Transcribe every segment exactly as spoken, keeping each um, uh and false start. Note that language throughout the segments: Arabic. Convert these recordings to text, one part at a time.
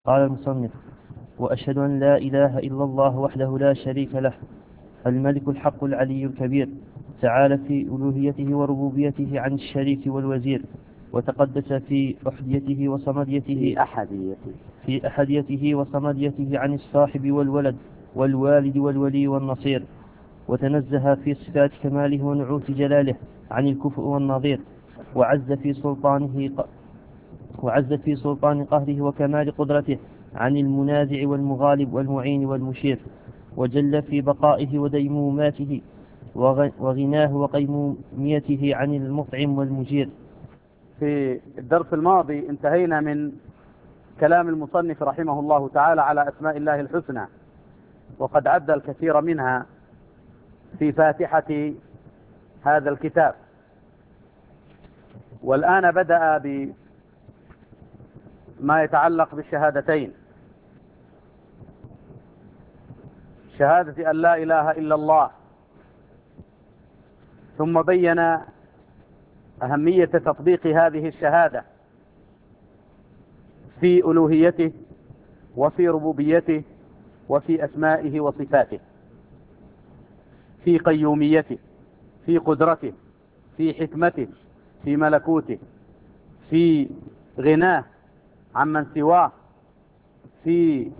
قال المصنف: وأشهد أن لا إله إلا الله وحده لا شريك له، الملك الحق العلي الكبير، تعالى في ألوهيته وربوبيته عن الشريك والوزير، وتقدس في أحديته وصمديته في أحديته في أحديته وصمديته عن الصاحب والولد والوالد والولي والنصير، وتنزه في صفات كماله ونعوت جلاله عن الكفء والنظير، وعز في سلطانه ق... وعز في سلطان قهره وكمال قدرته عن المنازع والمغالب والمعين والمشير، وجل في بقائه وديموماته وغناه وقيموميته عن المطعم والمجير. في الدرس الماضي انتهينا من كلام المصنف رحمه الله تعالى على أسماء الله الحسنى، وقد عد الكثير منها في فاتحة هذا الكتاب، والآن بدأ بما يتعلق بالشهادتين، شهادة أن لا إله إلا الله، ثم بين أهمية تطبيق هذه الشهادة في ألوهيته وفي ربوبيته وفي أسمائه وصفاته، في قيوميته، في قدرته، في حكمته، في ملكوته، في غناه عمن سواه، في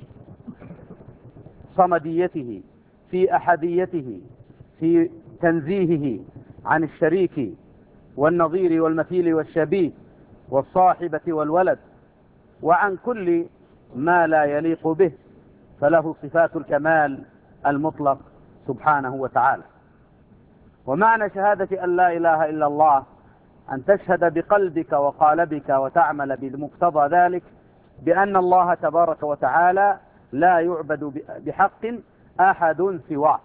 صمديته، في أحديته، في تنزيهه عن الشريك والنظير والمثيل والشبيه والصاحبة والولد، وعن كل ما لا يليق به، فله صفات الكمال المطلق سبحانه وتعالى. ومعنى شهادة أن لا إله إلا الله أن تشهد بقلبك وقالبك وتعمل بمقتضى ذلك بأن الله تبارك وتعالى لا يعبد بحق أحد سواه.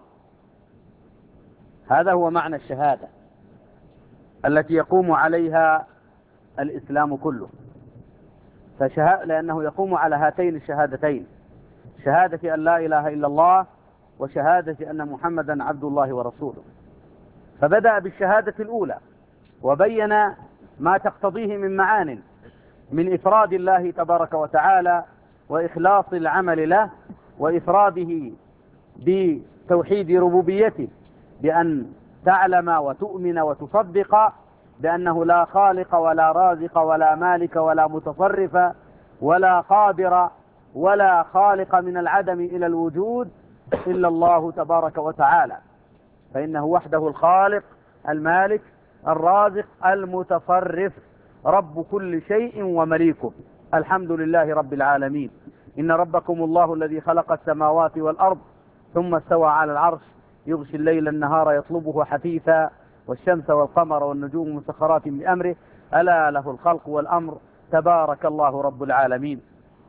هذا هو معنى الشهادة التي يقوم عليها الإسلام كله، فشهادة لأنه يقوم على هاتين الشهادتين، شهادة أن لا إله إلا الله وشهادة أن محمدا عبد الله ورسوله. فبدأ بالشهادة الأولى وبين ما تقتضيه من معان من إفراد الله تبارك وتعالى وإخلاص العمل له، وإفراده بتوحيد ربوبيته، بأن تعلم وتؤمن وتصدق بأنه لا خالق ولا رازق ولا مالك ولا متصرف ولا قادر ولا خالق من العدم إلى الوجود إلا الله تبارك وتعالى، فإنه وحده الخالق المالك الرازق المتصرف رب كل شيء ومليكه. الحمد لله رب العالمين. إن ربكم الله الذي خلق السماوات والأرض ثم استوى على العرش يغشي الليل النهار يطلبه حثيثا والشمس والقمر والنجوم مسخرات بأمره ألا له الخلق والأمر تبارك الله رب العالمين.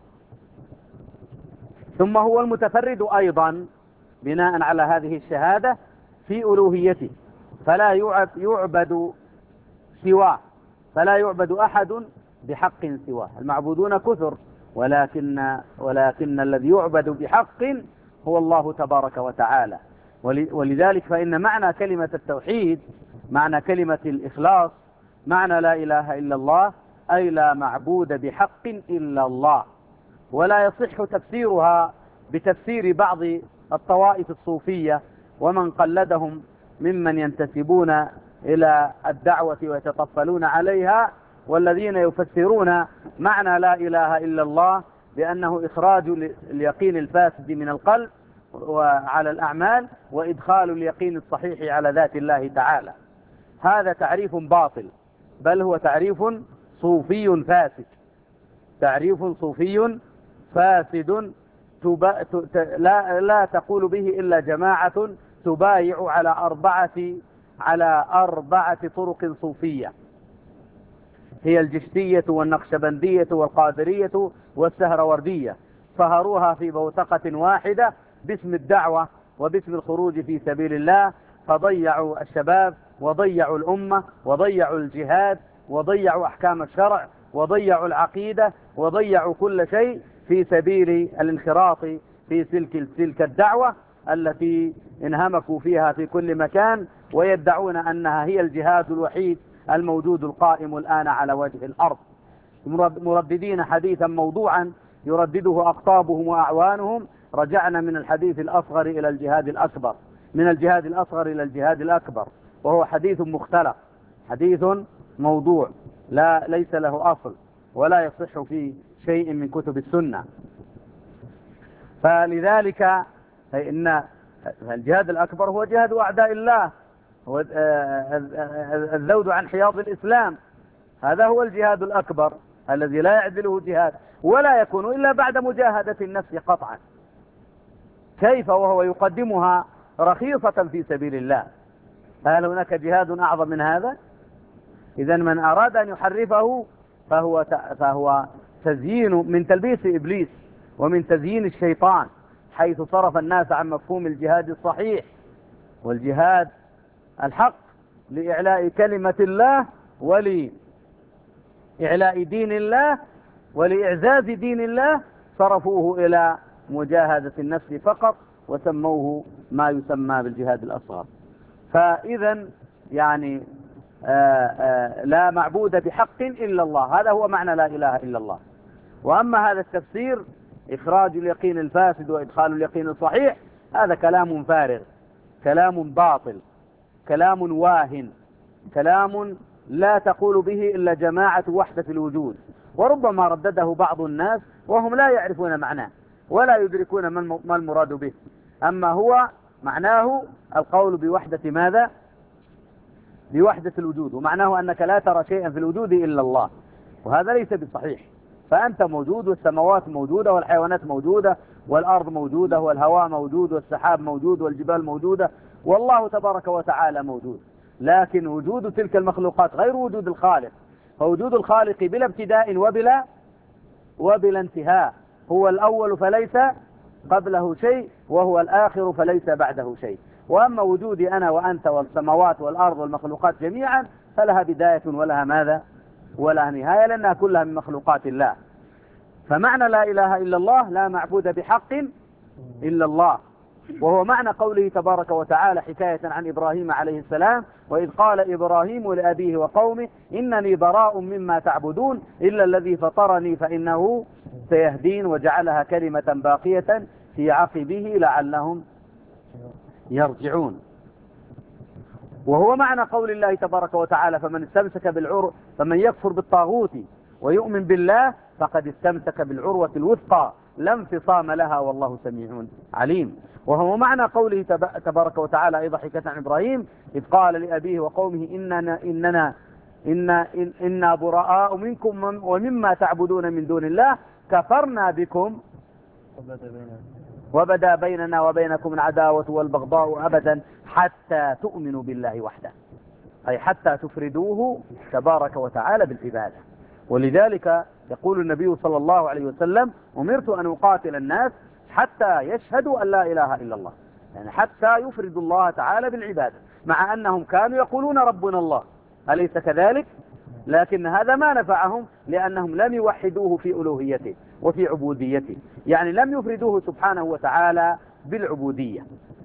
ثم هو المتفرد أيضا بناء على هذه الشهادة في ألوهيته، فلا يعبد سواه، فلا يعبد أحد بحق سواه. المعبودون كثر، ولكن ولكن الذي يعبد بحق هو الله تبارك وتعالى. ولذلك فإن معنى كلمة التوحيد، معنى كلمة الإخلاص، معنى لا إله إلا الله أي لا معبود بحق إلا الله. ولا يصح تفسيرها بتفسير بعض الطوائف الصوفية ومن قلدهم ممن ينتسبون إلى الدعوة ويتطفلون عليها، والذين يفسرون معنى لا إله إلا الله بأنه إخراج اليقين الفاسد من القلب وعلى الأعمال وإدخال اليقين الصحيح على ذات الله تعالى. هذا تعريف باطل، بل هو تعريف صوفي فاسد، تعريف صوفي فاسد تب... ت... لا... لا تقول به إلا جماعة تبايع على أربعة على أربعة طرق صوفية، هي الجشتية والنقشبندية والقادرية والسهروردية، صهروها في بوتقة واحدة باسم الدعوة وباسم الخروج في سبيل الله، فضيعوا الشباب وضيعوا الأمة وضيعوا الجهاد وضيعوا أحكام الشرع وضيعوا العقيدة وضيعوا كل شيء في سبيل الانخراط في سلك سلك الدعوة التي انهمكوا فيها في كل مكان، ويدعون أنها هي الجهاد الوحيد الموجود القائم الآن على وجه الأرض، مرددين حديثا موضوعا يردده أقطابهم وأعوانهم، رجعنا من الحديث الأصغر إلى الجهاد الأكبر، من الجهاد الأصغر إلى الجهاد الأكبر، وهو حديث مختلق، حديث موضوع لا ليس له أصل ولا يصح في شيء من كتب السنة. فلذلك فإن الجهاد الأكبر هو جهاد أعداء الله، هو الذود عن حياض الإسلام، هذا هو الجهاد الأكبر الذي لا يعدله جهاد، ولا يكون إلا بعد مجاهدة النفس قطعا. كيف وهو يقدمها رخيصة في سبيل الله؟ هل هناك جهاد أعظم من هذا؟ إذا من أراد أن يحرفه فهو فهو تزيين من تلبيس إبليس ومن تزيين الشيطان، حيث صرف الناس عن مفهوم الجهاد الصحيح والجهاد الحق لإعلاء كلمة الله ولإعلاء دين الله ولإعزاز دين الله، صرفوه إلى مجاهدة النفس فقط وسموه ما يسمى بالجهاد الأصغر. فإذا يعني آآ آآ لا معبود بحق إلا الله، هذا هو معنى لا إله إلا الله. وأما هذا التفسير إخراج اليقين الفاسد وإدخال اليقين الصحيح، هذا كلام فارغ، كلام باطل، كلام واهن، كلام لا تقول به إلا جماعة وحدة الوجود، وربما ردده بعض الناس وهم لا يعرفون معناه ولا يدركون ما المراد به. أما هو معناه القول بوحدة ماذا؟ بوحدة الوجود، ومعناه أنك لا ترى شيئا في الوجود إلا الله، وهذا ليس بصحيح. فأنت موجود، والسماوات موجودة، والحيوانات موجودة، والأرض موجودة، والهواء موجود، والسحاب موجود، والجبال موجودة، والله تبارك وتعالى موجود، لكن وجود تلك المخلوقات غير وجود الخالق. فوجود الخالق بلا ابتداء وبلا وبلا انتهاء، هو الأول فليس قبله شيء، وهو الآخر فليس بعده شيء. وأما وجودي أنا وأنت والسماوات والأرض والمخلوقات جميعا فلها بداية ولها ماذا؟ ولها نهاية، لأنها كلها من مخلوقات الله. فمعنى لا إله إلا الله لا معبود بحق إلا الله، وهو معنى قوله تبارك وتعالى حكاية عن إبراهيم عليه السلام: وإذ قال إبراهيم لأبيه وقومه إنني براء مما تعبدون إلا الذي فطرني فإنه سيهدين، وجعلها كلمة باقية في عقبه لعلهم يرجعون. وهو معنى قول الله تبارك وتعالى: فمن استمسك بالعروة فمن يكفر بالطاغوت ويؤمن بالله فقد استمسك بالعروة الوثقى لا انفصام لها والله سميع عليم. وهو معنى قوله تبارك وتعالى أيضا حكاية عن إبراهيم: إذ قال لأبيه وقومه إننا إننا إنا إنا براء منكم ومما تعبدون من دون الله كفرنا بكم وبدا بيننا وبينكم العداوة والبغضاء أبدا حتى تؤمنوا بالله وحده، أي حتى تفردوه تبارك وتعالى بالعبادة. ولذلك يقول النبي صلى الله عليه وسلم: أمرت أن أقاتل الناس حتى يشهدوا أن لا إله إلا الله، يعني حتى يفردوا الله تعالى بالعبادة، مع أنهم كانوا يقولون ربنا الله، أليس كذلك؟ لكن هذا ما نفعهم، لأنهم لم يوحدوه في ألوهيته وفي عبوديته، يعني لم يفردوه سبحانه وتعالى بالعبودية.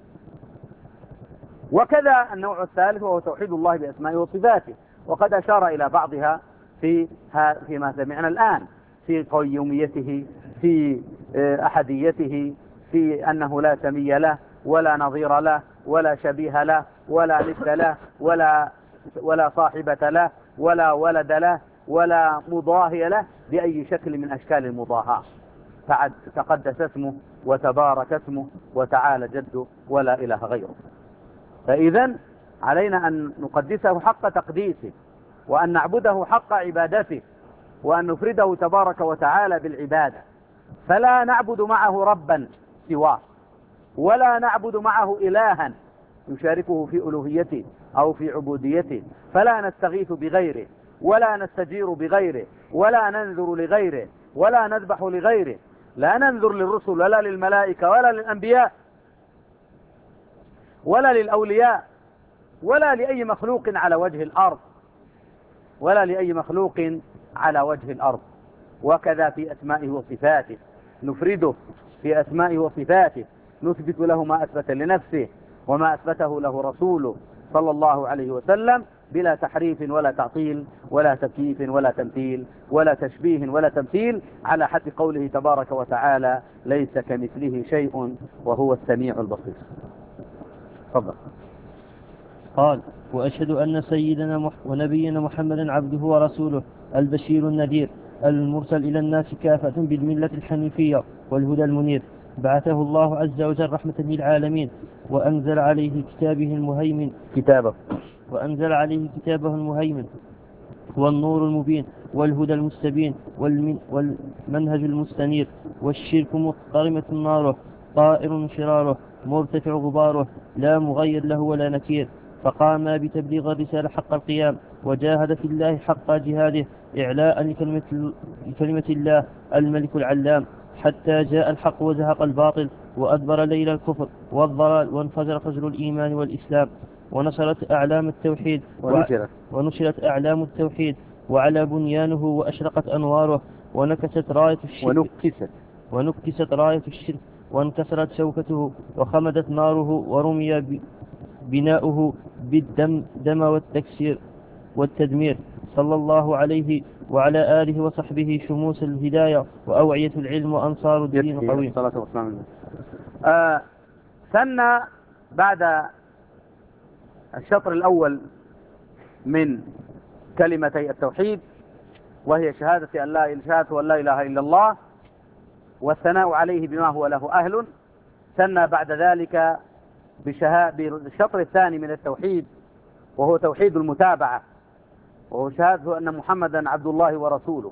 وكذا النوع الثالث وهو توحيد الله بأسمائه وصفاته، وقد أشار إلى بعضها في فيما سمعنا الآن، في قيوميته، في أحديته، في أنه لا سمي له ولا نظير له ولا شبيه له ولا ند له ولا ولا صاحبة له ولا ولد له ولا مضاهي له بأي شكل من أشكال المضاهاة. تقدس اسمه وتبارك اسمه وتعالى جده ولا إله غيره. فإذا علينا أن نقدسه حق تقديسه، وأن نعبده حق عبادته، وأن نفرده تبارك وتعالى بالعبادة، فلا نعبد معه ربا سواه، ولا نعبد معه إلها يشاركه في ألوهيته أو في عبوديته، فلا نستغيث بغيره ولا نستجير بغيره ولا ننذر لغيره ولا نذبح لغيره، لا ننذر للرسل ولا للملائكة ولا للأنبياء ولا للأولياء ولا لأي مخلوق على وجه الأرض ولا لأي مخلوق على وجه الأرض. وكذا في أسمائه وصفاته، نفرده في أسمائه وصفاته، نثبت له ما أثبت لنفسه وما أثبته له رسوله صلى الله عليه وسلم، بلا تحريف ولا تعطيل ولا تكييف ولا تمثيل ولا تشبيه ولا تمثيل، على حد قوله تبارك وتعالى: ليس كمثله شيء وهو السميع البصير. تفضل. قال: وأشهد أن سيدنا مح ونبينا محمدا عبده ورسوله البشير النذير المرسل إلى الناس كافة بالملة الحنيفية والهدى المنير، بعثه الله عز وجل رحمة للعالمين، وأنزل عليه كتابه المهيمن كتابه وأنزل عليه كتابه المهيمن والنور المبين والهدى المستبين والمنهج المستنير، والشرك مضطرمة ناره طائر شراره مرتفع غباره لا مغير له ولا نكير، فقام بتبليغ الرسالة حق القيام، وجاهد في الله حق جهاده إعلاء لكلمة, لكلمة الله الملك العلام، حتى جاء الحق وزهق الباطل، وأدبر ليل الكفر والضلال، وانفجر فجر الإيمان والإسلام، ونشرت أعلام التوحيد ونشرت, ونشرت أعلام التوحيد وعلى بنيانه وأشرقت أنواره، ونكست راية الشرك ونكست ونكست راية الشرك وانكسرت شوكته، وخمدت ناره، ورمي بناؤه بالدم دم والتكسير والتدمير، صلى الله عليه وعلى آله وصحبه شموس الهداية وأوعية العلم وأنصار الدين قويم. صلاة والسلام. آه سنة بعد الشطر الأول من كلمتي التوحيد، وهي شهادة أن لا شهادة أن لا إله إلا الله والثناء عليه بما هو له أهل، سنة بعد ذلك بالشطر الثاني من التوحيد، وهو توحيد المتابعة، وهو شهادة أن محمدا عبد الله ورسوله،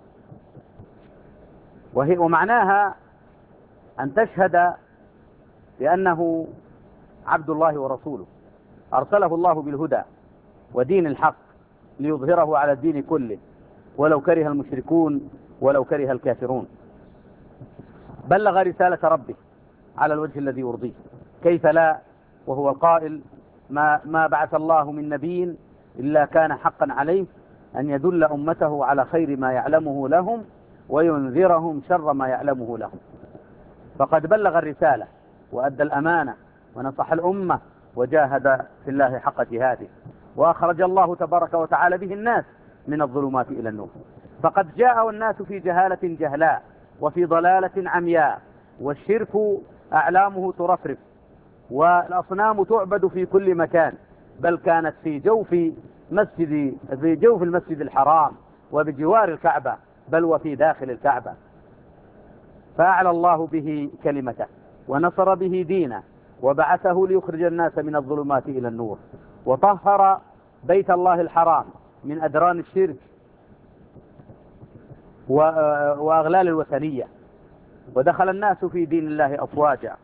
وهي ومعناها أن تشهد بأنه عبد الله ورسوله أرسله الله بالهدى ودين الحق ليظهره على الدين كله، ولو كره المشركون ولو كره الكافرون. بلغ رسالة ربه على الوجه الذي يرضيه، كيف لا، وهو القائل: ما, ما بعث الله من نبي إلا كان حقا عليه أن يدل أمته على خير ما يعلمه لهم وينذرهم شر ما يعلمه لهم. فقد بلغ الرسالة وأدى الأمانة ونصح الأمة وجاهد في الله حق جهاده، وأخرج الله تبارك وتعالى به الناس من الظلمات إلى النور. فقد جاء الناس في جهالة جهلاء وفي ضلالة عمياء، والشرك أعلامه ترفرف، والأصنام تعبد في كل مكان، بل كانت في جوف مسجد في جوف المسجد الحرام وبجوار الكعبة، بل وفي داخل الكعبة. فأعلى الله به كلمته ونصر به دينه، وبعثه ليخرج الناس من الظلمات إلى النور، وطهر بيت الله الحرام من أدران الشرك وأغلال الوثنية، ودخل الناس في دين الله أفواجا،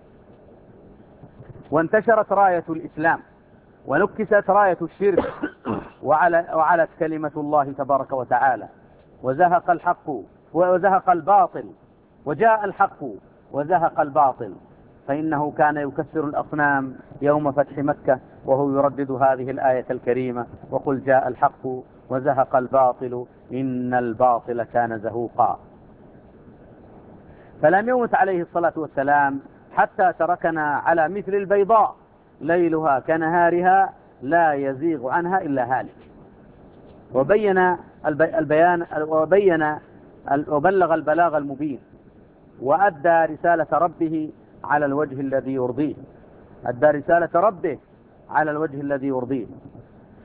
وانتشرت راية الإسلام ونكست راية الشرك، وعلت كلمة الله تبارك وتعالى، وزهق الحق وزهق الباطل، وجاء الحق وزهق الباطل. فإنه كان يكسر الأصنام يوم فتح مكة وهو يردد هذه الآية الكريمة: وقل جاء الحق وزهق الباطل إن الباطل كان زهوقا. فلم يمت عليه الصلاة والسلام حتى تركنا على مثل البيضاء ليلها كنهارها لا يزيغ عنها إلا هالك. وبين البيان وبين وبلغ البلاغ المبين، وأدى رسالة ربه على الوجه الذي يرضيه أدى رسالة ربه على الوجه الذي يرضيه ف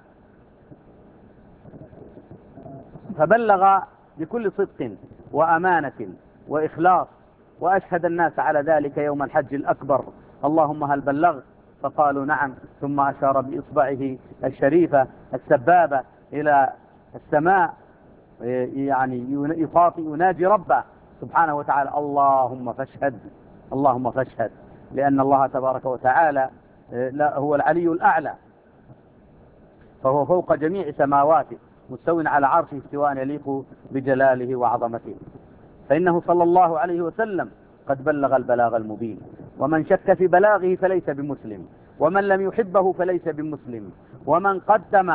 فبلغ بكل صدق وأمانة وإخلاص، وأشهد الناس على ذلك يوم الحج الأكبر: اللهم هل بلغت؟ فقالوا نعم. ثم أشار بإصبعه الشريفة السبابة إلى السماء، يعني يخاطب يناجي ربه سبحانه وتعالى: اللهم فاشهد اللهم فاشهد، لأن الله تبارك وتعالى هو العلي الأعلى، فهو فوق جميع سماواته مستو على عرشه استواء يليق بجلاله وعظمته. فإنه صلى الله عليه وسلم قد بلغ البلاغ المبين، ومن شك في بلاغه فليس بمسلم، ومن لم يحبه فليس بمسلم، ومن قدم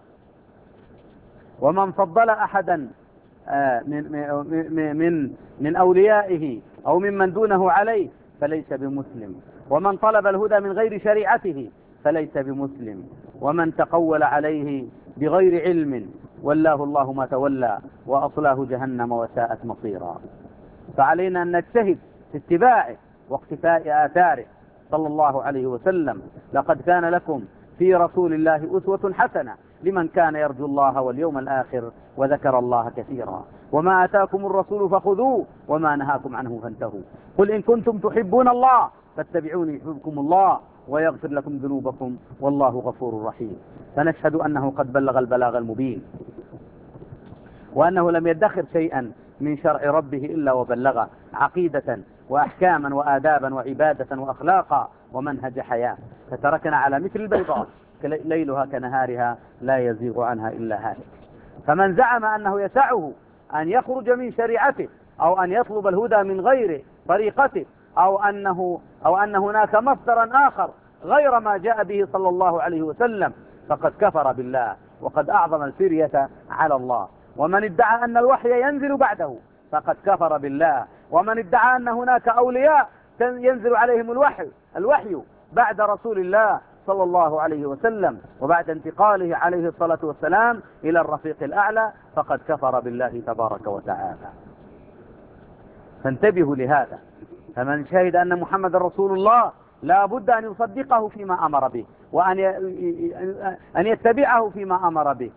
ومن فضل أحدا من من من أوليائه أو ممن دونه عليه فليس بمسلم، ومن طلب الهدى من غير شريعته فليس بمسلم، ومن تقول عليه بغير علم ولاه الله ما تولى وأصلاه جهنم وساءت مصيرا. فعلينا أن نجتهد في اتباعه واقتفاء آثاره صلى الله عليه وسلم. لقد كان لكم في رسول الله أسوة حسنة لمن كان يرجو الله واليوم الآخر وذكر الله كثيرا. وما آتاكم الرسول فخذوه وما نهاكم عنه فانتهوا. قل إن كنتم تحبون الله فاتبعوني يحببكم الله ويغفر لكم ذنوبكم والله غفور رحيم. فنشهد أنه قد بلغ البلاغ المبين، وأنه لم يدخر شيئا من شرع ربه إلا وبلغه عقيدة وأحكاما وآدابا وعبادة وأخلاقا ومنهج حياة، فتركنا على مثل البيضاء ليلها كنهارها لا يزيغ عنها إلا هالك. فمن زعم أنه يسعه أن يخرج من شريعته أو أن يطلب الهدى من غير طريقته أو أنه أو أن هناك مصدرا آخر غير ما جاء به صلى الله عليه وسلم فقد كفر بالله وقد أعظم الفرية على الله. ومن ادعى أن الوحي ينزل بعده فقد كفر بالله. ومن ادعى أن هناك أولياء ينزل عليهم الوحي الوحي بعد رسول الله صلى الله عليه وسلم وبعد انتقاله عليه الصلاة والسلام إلى الرفيق الأعلى فقد كفر بالله تبارك وتعالى. فانتبهوا لهذا. فمن شهد أن محمد رسول الله لا بد أن يصدقه فيما أمر به وأن أن يتبعه فيما أمر به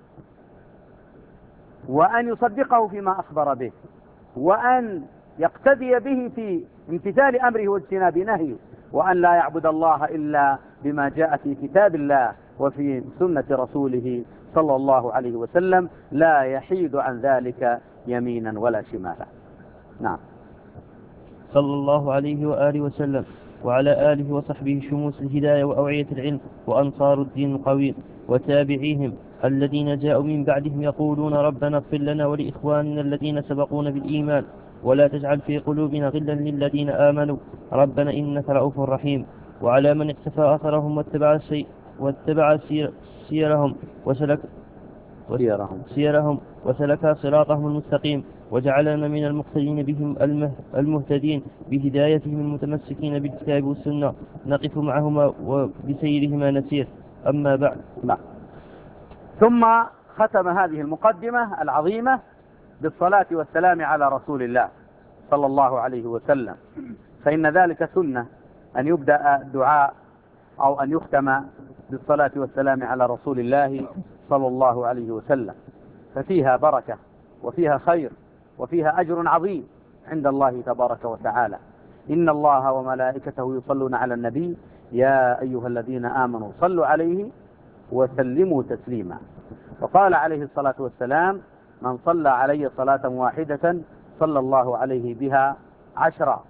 وأن يصدقه فيما أخبر به وأن يقتدي به في امتثال أمره واجتناب نهيه وأن لا يعبد الله إلا بما جاء في كتاب الله وفي سنة رسوله صلى الله عليه وسلم لا يحيد عن ذلك يمينا ولا شمالا. نعم. صلى الله عليه وآله وسلم وعلى آله وصحبه شموس الهداية وأوعية العلم وأنصار الدين القويم وتابعيهم الذين جاءوا من بعدهم يقولون ربنا اغفر لنا ولإخواننا الذين سبقونا بالإيمان ولا تجعل في قلوبنا غلا للذين آمنوا ربنا إنك رؤوف رحيم. وعلى من اقتفى أثرهم واتبع السي واتبع سير سيرهم وسلك سيرهم سيرهم وسلك صراطهم المستقيم وجعلنا من المقتدين بهم المهتدين بهدايتهم المتمسكين بالكتاب والسنة نقف معهما وبسيرهما نسير. أما بعد. نعم. ثم ختم هذه المقدمة العظيمة بالصلاة والسلام على رسول الله صلى الله عليه وسلم، فإن ذلك سنة أن يبدأ الدعاء أو أن يختم بالصلاة والسلام على رسول الله صلى الله عليه وسلم، ففيها بركة وفيها خير وفيها أجر عظيم عند الله تبارك وتعالى. إن الله وملائكته يصلون على النبي يا أيها الذين آمنوا صلوا عليه وسلموا تسليما. وقال عليه الصلاة والسلام من صلى علي صلاة واحدة صلى الله عليه بها عشرا.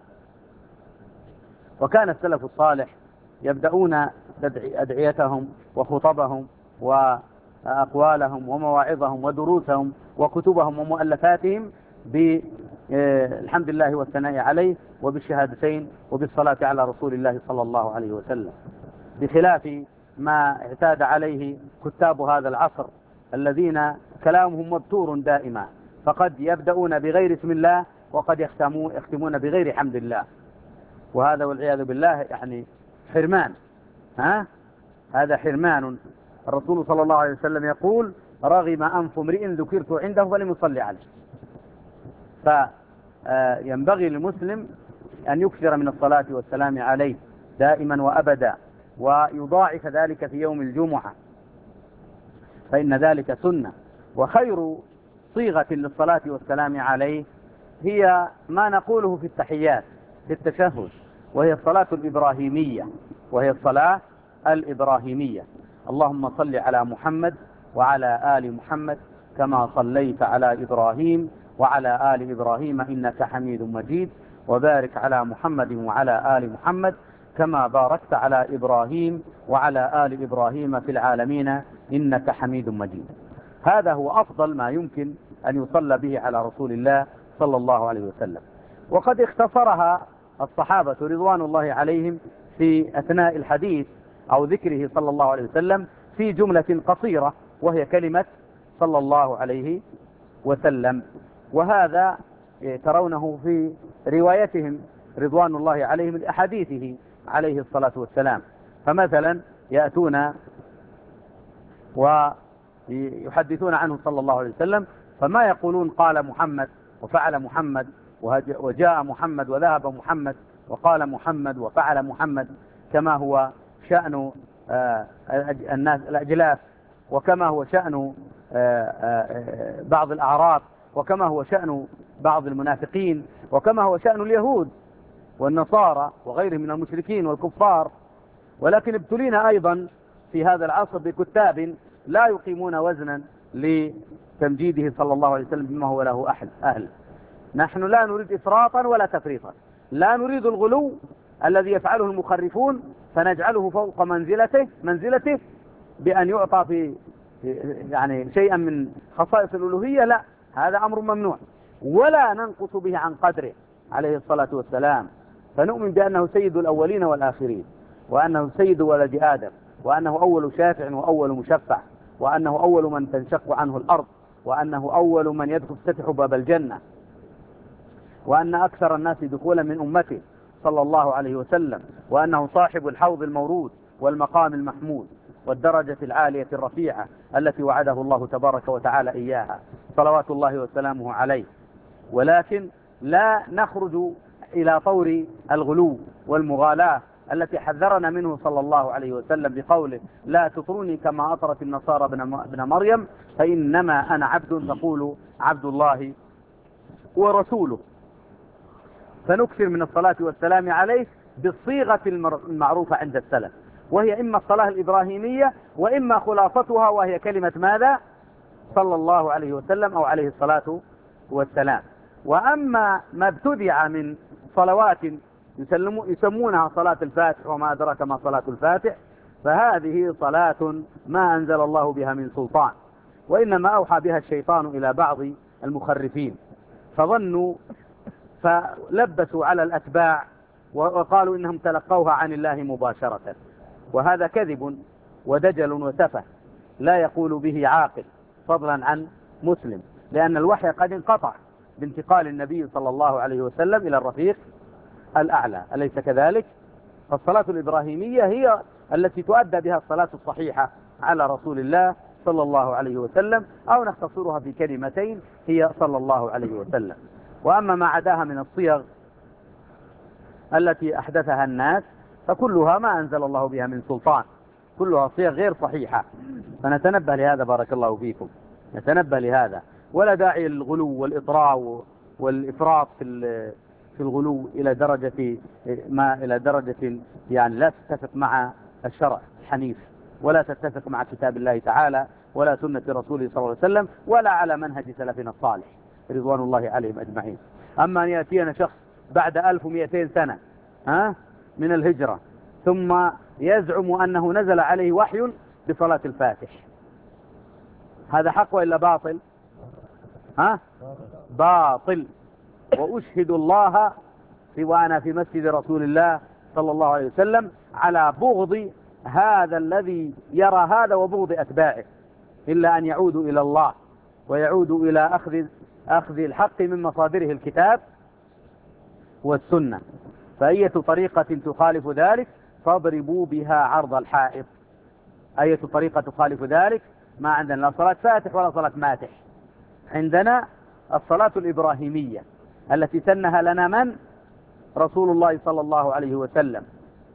وكان السلف الصالح يبدأون أدعيتهم وخطبهم وأقوالهم ومواعظهم ودروسهم وكتبهم ومؤلفاتهم بالحمد لله والثناء عليه وبالشهادتين وبالصلاة على رسول الله صلى الله عليه وسلم، بخلاف ما اعتاد عليه كتاب هذا العصر الذين كلامهم مبتور دائما، فقد يبدأون بغير اسم الله وقد يختمون بغير حمد الله، وهذا والعياذ بالله يعني حرمان. ها؟ هذا حرمان. الرسول صلى الله عليه وسلم يقول رغم أنف امرئ ذكرت عنده فلم يصلي عليه. فينبغي للمسلم أن يكثر من الصلاة والسلام عليه دائما وأبدا، ويضاعف ذلك في يوم الجمعة، فإن ذلك سنة. وخير صيغة للصلاة والسلام عليه هي ما نقوله في التحيات في التشهد، وهي الصلاة الإبراهيمية وهي الصلاة الإبراهيمية. اللهم صل على محمد وعلى آل محمد كما صليت على إبراهيم وعلى آل إبراهيم إنك حميد مجيد، وبارك على محمد وعلى آل محمد كما باركت على إبراهيم وعلى آل إبراهيم في العالمين إنك حميد مجيد. هذا هو أفضل ما يمكن أن يصلى به على رسول الله صلى الله عليه وسلم. وقد اختصرها الصحابة رضوان الله عليهم في أثناء الحديث أو ذكره صلى الله عليه وسلم في جملة قصيرة، وهي كلمة صلى الله عليه وسلم. وهذا ترونه في روايتهم رضوان الله عليهم لأحاديثه عليه الصلاة والسلام. فمثلا يأتون ويحدثون عنه صلى الله عليه وسلم، فما يقولون قال محمد وفعل محمد وجاء محمد وذهب محمد وقال محمد وفعل محمد، كما هو شأن الناس الأجلاف، وكما هو شأن بعض الأعراب، وكما هو شأن بعض المنافقين، وكما هو شأن اليهود والنصارى وغيرهم من المشركين والكفار. ولكن ابتلينا أيضا في هذا العصر بكتاب لا يقيمون وزنا لتمجيده صلى الله عليه وسلم بما هو له أهل أهل. نحن لا نريد إفراطا ولا تفريطا، لا نريد الغلو الذي يفعله المخرفون فنجعله فوق منزلته منزلته بأن يعطى في يعني شيئا من خصائص الألوهية، لا، هذا أمر ممنوع، ولا ننقص به عن قدره عليه الصلاة والسلام، فنؤمن بأنه سيد الأولين والآخرين، وأنه سيد ولد آدم، وأنه أول شافع وأول مشفع، وأنه أول من تنشق عنه الأرض، وأنه أول من يدخل تفتح باب الجنة، وأن أكثر الناس دخولا من أمته صلى الله عليه وسلم، وأنه صاحب الحوض المورود والمقام المحمود والدرجة العالية الرفيعة التي وعده الله تبارك وتعالى إياها صلوات الله وسلامه عليه. ولكن لا نخرج إلى طور الغلو والمغالاة التي حذرنا منه صلى الله عليه وسلم بقوله لا تطروني كما أطرت النصارى ابن مريم فإنما أنا عبد تقول عبد الله ورسوله. فنكثر من الصلاة والسلام عليه بالصيغة المعروفة عند السلف، وهي إما الصلاة الإبراهيمية وإما خلاصتها وهي كلمة ماذا؟ صلى الله عليه وسلم أو عليه الصلاة والسلام. وأما ما ابتدع من صلوات يسمونها صلاة الفاتح وما أدرك ما صلاة الفاتح، فهذه صلاة ما أنزل الله بها من سلطان، وإنما أوحى بها الشيطان إلى بعض المخرفين فظنوا فلبسوا على الأتباع وقالوا إنهم تلقوها عن الله مباشرة، وهذا كذب ودجل وسفه لا يقول به عاقل فضلا عن مسلم، لأن الوحي قد انقطع بانتقال النبي صلى الله عليه وسلم إلى الرفيق الأعلى، أليس كذلك؟ فالصلاة الإبراهيمية هي التي تؤدى بها الصلاة الصحيحة على رسول الله صلى الله عليه وسلم، أو نختصرها في كلمتين هي صلى الله عليه وسلم. وأما ما عداها من الصيغ التي أحدثها الناس فكلها ما أنزل الله بها من سلطان، كلها صيغ غير صحيحة، فنتنبه لهذا بارك الله فيكم، نتنبه لهذا، ولا داعي للغلو والإطراء والإفراط في في الغلو إلى درجة ما إلى درجة يعني لا تتفق مع الشرع الحنيف، ولا تتفق مع كتاب الله تعالى ولا سنة رسوله صلى الله عليه وسلم، ولا على منهج سلفنا الصالح رضوان الله عليهم أجمعين. أما أن يأتينا شخص بعد ألف ومئتين سنة ها من الهجرة ثم يزعم أنه نزل عليه وحي بصلاة الفاتح، هذا حق وإلا باطل؟ ها باطل. وأشهد الله في وأنا في مسجد رسول الله صلى الله عليه وسلم على بغض هذا الذي يرى هذا وبغض أتباعه، إلا أن يعودوا إلى الله ويعودوا إلى أخذ أخذ الحق من مصادره الكتاب والسنة، فأية طريقة تخالف ذلك فاضربوا بها عرض الحائط. أية طريقة تخالف ذلك؟ ما عندنا لا صلاة فاتح ولا صلاة ماتح، عندنا الصلاة الإبراهيمية التي سنها لنا من؟ رسول الله صلى الله عليه وسلم.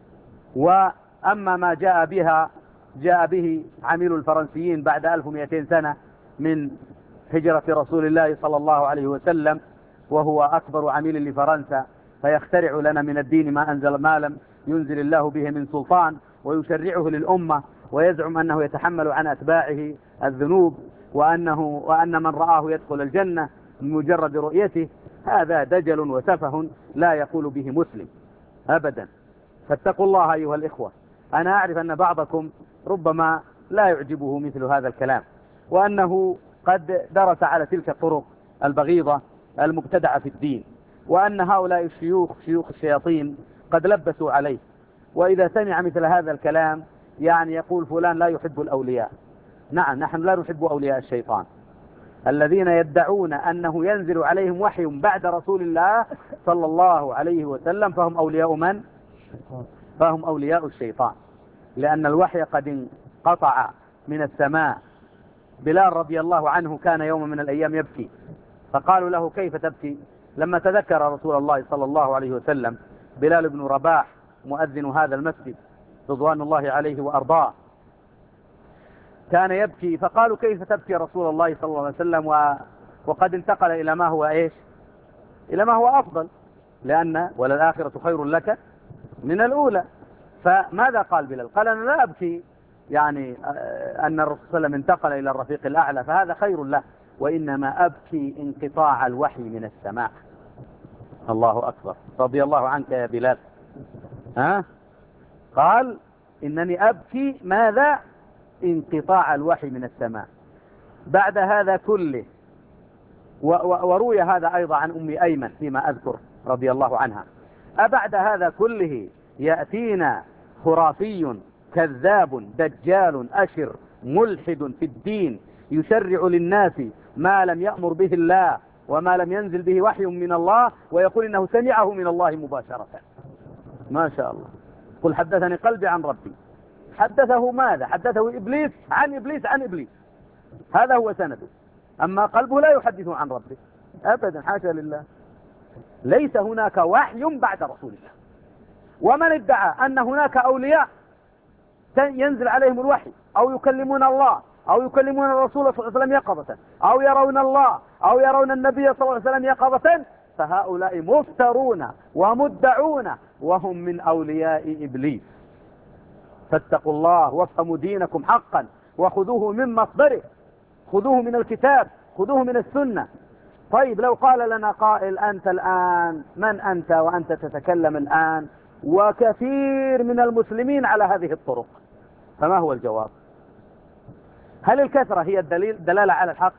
وأما ما جاء بها جاء به عميل الفرنسيين بعد ألف ومئتين سنة من هجرة رسول الله صلى الله عليه وسلم، وهو أكبر عميل لفرنسا، فيخترع لنا من الدين ما أنزل ما لم ينزل الله به من سلطان ويشرعه للأمة، ويزعم أنه يتحمل عن أتباعه الذنوب، وأنه وأن من رآه يدخل الجنة بمجرد رؤيته. هذا دجل وسفه لا يقول به مسلم أبدا. فاتقوا الله أيها الإخوة. أنا أعرف أن بعضكم ربما لا يعجبه مثل هذا الكلام، وأنه قد درس على تلك الطرق البغيضة المبتدعة في الدين، وأن هؤلاء الشيوخ شيوخ الشياطين قد لبسوا عليه، وإذا سمع مثل هذا الكلام يعني يقول فلان لا يحب الأولياء. نعم، نحن لا نحب أولياء الشيطان الذين يدعون أنه ينزل عليهم وحي بعد رسول الله صلى الله عليه وسلم، فهم أولياء من؟ فهم أولياء الشيطان، لأن الوحي قد انقطع من السماء. بلال رضي الله عنه كان يوم من الأيام يبكي، فقالوا له كيف تبكي؟ لما تذكر رسول الله صلى الله عليه وسلم بلال بن رباح مؤذن هذا المسجد رضوان الله عليه وأرضاه كان يبكي، فقالوا كيف تبكي رسول الله صلى الله عليه وسلم و... وقد انتقل إلى ما هو إيش؟ إلى ما هو أفضل، لأن وللآخرة خير لك من الأولى. فماذا قال بلال؟ قال أنا لا أبكي يعني أن الرسول صلى الله عليه وسلم انتقل إلى الرفيق الأعلى فهذا خير له، وإنما أبكي انقطاع الوحي من السماء. الله أكبر، رضي الله عنك يا بلال. ها؟ قال إنني أبكي ماذا؟ انقطاع الوحي من السماء. بعد هذا كله، وروي هذا أيضا عن أم أيمن فيما أذكر رضي الله عنها، أبعد هذا كله يأتينا خرافي كذاب دجال أشر ملحد في الدين يشرع للناس ما لم يأمر به الله وما لم ينزل به وحي من الله، ويقول إنه سمعه من الله مباشرة. ما شاء الله. قل حدثني قلبي عن ربي. حدثه ماذا؟ حدثه إبليس عن إبليس عن إبليس، هذا هو سنده. أما قلبه لا يحدث عن ربه أبدا، حاشا لله. ليس هناك وحي بعد رسول الله. ومن ادعى أن هناك أولياء ينزل عليهم الوحي أو يكلمون الله أو يكلمون الرسول صلى الله عليه وسلم يقظة أو يرون الله أو يرون النبي صلى الله عليه وسلم يقظة، فهؤلاء مفترون ومدعون وهم من أولياء إبليس. فاتقوا الله وافهموا دينكم حقا وخذوه من مصدره، خذوه من الكتاب، خذوه من السنة. طيب لو قال لنا قائل أنت الآن من أنت وأنت تتكلم الآن وكثير من المسلمين على هذه الطرق، فما هو الجواب؟ هل الكثرة هي الدليل دلالة على الحق؟